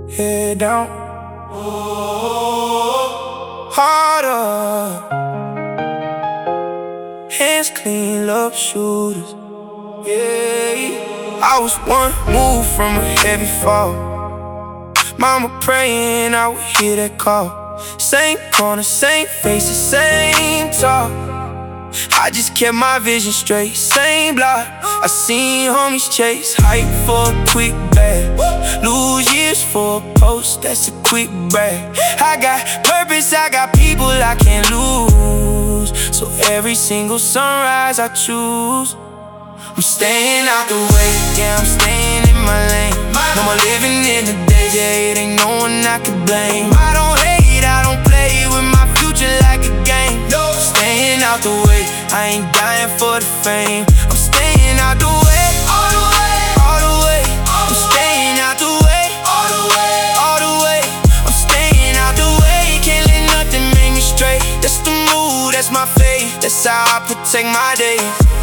Head down, heart up, hands clean, love shooters. Yeah, I was one move from a heavy fall. Mama praying I would hear that call. Same corner, same faces, same talk. I just kept my vision straight, same block. I seen homies chase hype for a quick bag, lose years for a post, that's a quick brag. I got purpose, I got people I can't lose. So every single sunrise I choose. I'm staying out the way, yeah, I'm staying in my lane. No more living in the days, yeah, it ain't no one I can blame. I don't hate, I don't play with my future like a game. No, staying out the way, I ain't dying for the fame. I'm staying out the way, all the way, all the way. I'm staying out the way, all the way, all the way. I'm staying out the way, can't let nothing make me straight. That's the mood, that's my faith, that's how I protect my days.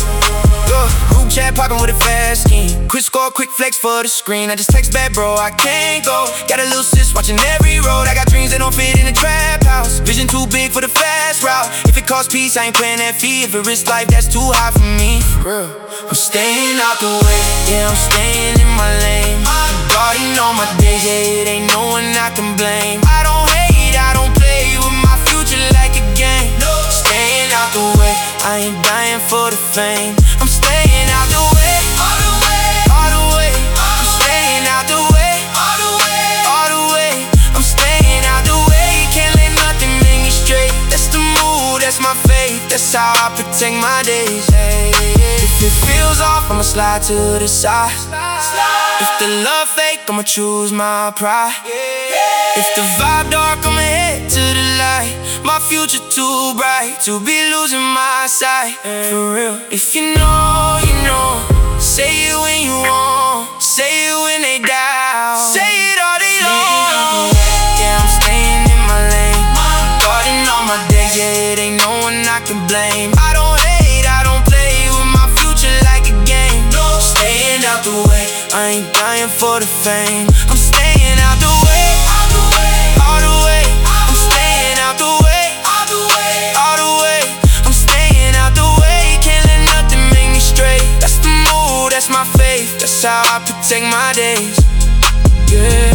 Group chat poppin' with a fast scheme. Quick score, quick flex for the screen. I just text back, bro, I can't go. Got a little sis watching every road. I got dreams that don't fit in a trap house. Vision too big for the fast route. If it costs peace, I ain't playing that fee. If it risks life, that's too high for me, for real. I'm staying out the way, yeah, I'm staying in my lane. Guarding all my days, yeah, it ain't no one I can blame. I don't hate, I don't play with my future like a game. Staying out the way, I ain't dying for the fame. I'm staying out the way, all the way, all the way. I'm staying out the way, all the way, all the way. I'm staying out the way, can't let nothing make me straight. That's the mood, that's my faith, that's how I protect my days. Hey, if it feels off, I'ma slide to the side. If the love fake, I'ma choose my pride. If the vibe dark, I'ma head to the light. My future too bright to be losing my sight. For real, if you know, you know. Say it when you want, say it when they doubt. Say it all day long. Yeah, I'm staying in my lane. Guarding all my days, yeah, it ain't no one I can blame. I don't hate, I don't play with my future like a game. Staying out the way, I ain't dying for the fame. I'm staying out the way, all the way, all the way. I'm staying out the way, all the way, all the way. I'm staying out the way, can't let nothing make me straight. That's the mood, that's my faith, that's how I protect my days. Yeah.